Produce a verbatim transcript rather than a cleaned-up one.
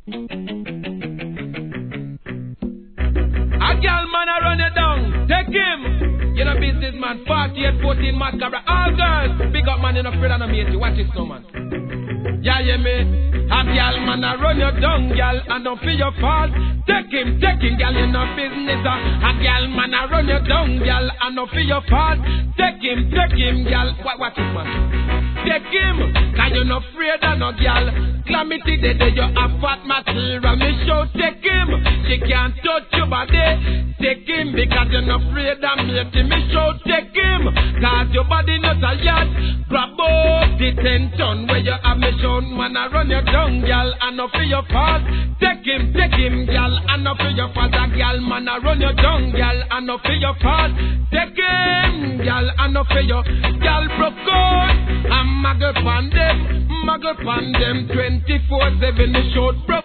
A gal man a run you down, take him. You know businessman, forty-eight, fourteen, mascara, all girls. Big up man, you know afraid of no matey, watch this no man. Yeah, yeah, me. A gal man a run you down, gal, and don't feel your fault. Take him, take him, gal, you know business. Uh. A gal man a run you down, gal, and don't feel your fault. Take him, take him, gal. What, what is man? Take him, cause you not afraid of no gal. Calamity day day you have fat material. Me show take him, she can't touch your body. Take him because you're not afraid of me. Me show take him, cause your body not a yacht. Grab up the tension where you have me shown. Man I run your down, gal, and not for your fault. Take him, take him, gal, and not for your fault. A gal man I run your down, gal, and not for your fault. Take him, gal, and not for your gal broke out. I'm muggle pan them, muggle pan them twenty-four seven short broke.